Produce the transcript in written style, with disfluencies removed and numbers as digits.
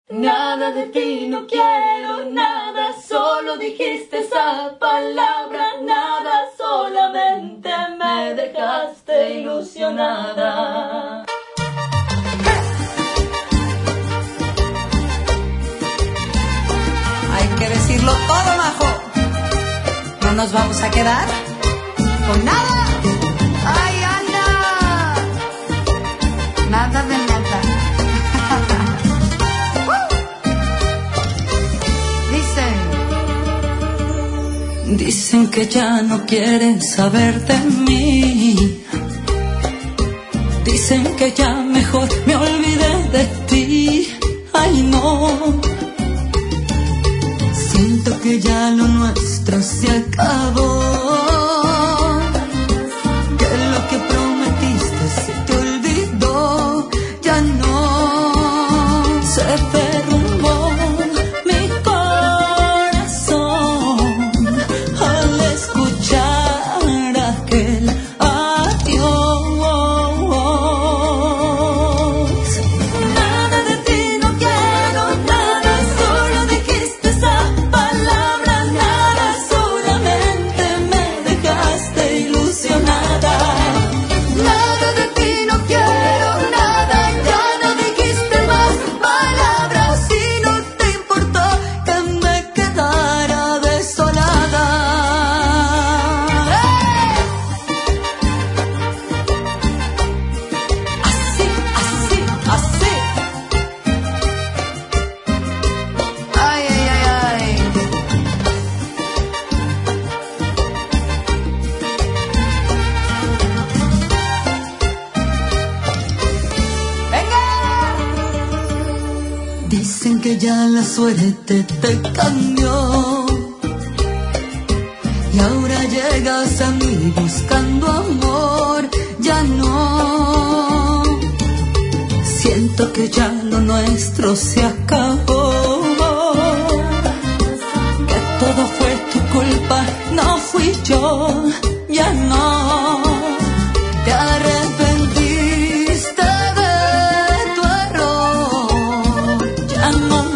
Nada de ti no quiero, nada, solo dijiste esa palabra, nada, solamente me dejaste ilusionada. Hay que decirlo todo, majo. No nos vamos a quedar con nada. ¡Ay, Ana! Nada de nada. Dicen que ya no quieren saber de mí. Dicen que ya mejor me olvidé de ti. Ay, no. Siento que ya lo nuestro se acabó. Que lo que prometiste se te olvidó. Ya no se derrumbó mi corazón al escuchar aquel adiós. Nada de ti no quiero, nada, solo dijiste esa palabra, nada, solamente me dejaste ilusionada. Nada de ti no quiero, nada, ya no dijiste más palabras y no te importó que me quedara desolada. Así, así, así. Ay, ay, ay, ay. ¡Venga! Dicen que ya la suerte te cambió y ahora llegas a mí buscando amor. Ya no. Siento que ya lo nuestro se acabó. Que todo fue tu culpa, no fui yo. Ya no. Te arrepentiste de tu error. Ya no